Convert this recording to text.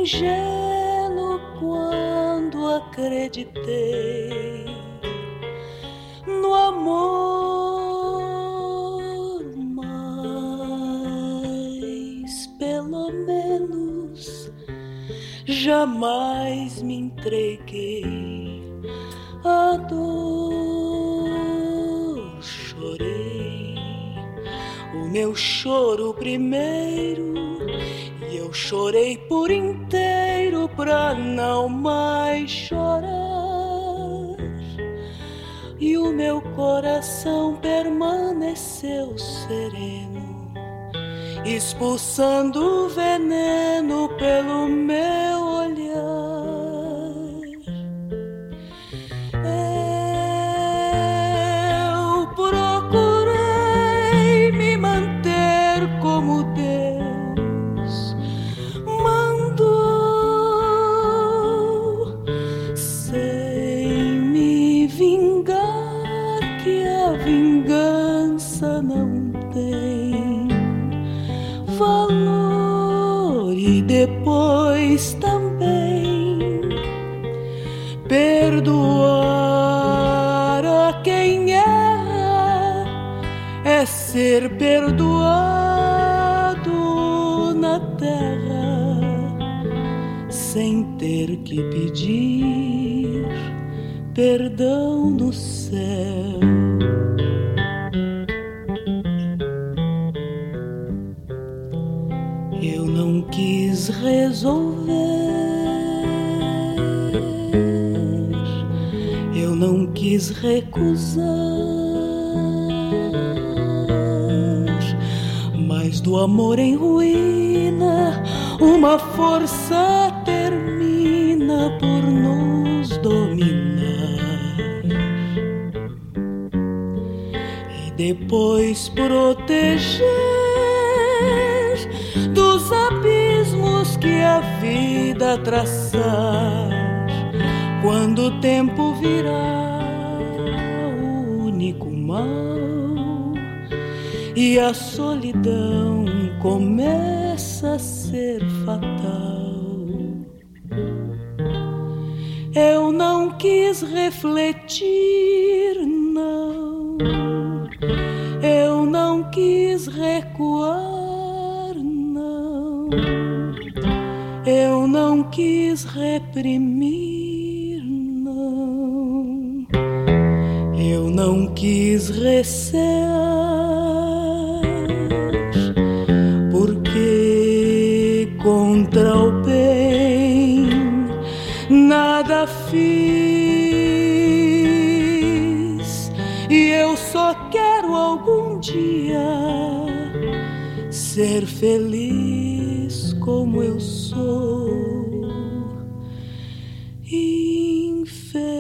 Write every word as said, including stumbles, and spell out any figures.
ingênuo quando acreditei no amor, mas pelo menos jamais me entreguei à dor. Chorei o meu choro primeiro e eu chorei por inteiro pra não mais chorar. E o meu coração permaneceu sereno, expulsando o veneno pelo meu olhar. Eu procurei me manter como Deus mandou, sem me vingar, que a vingança não tem valor, e depois também perdoar a quem erra é ser perdoado na terra sem ter que pedir perdão no céu. Eu não quis resolver, eu não quis recusar, mas do amor em ruína uma força termina por nos dominar. E depois proteger dos abismos que a vida traçar, quando o tempo virá o único mal e a solidão começa a ser fatal. Eu não quis refletir, não, eu não quis recuar, não, eu não quis reprimir, não, eu não quis recear, porque contra o bem nada fiz, e eu só quero algum dia ser feliz como eu sou, infeliz.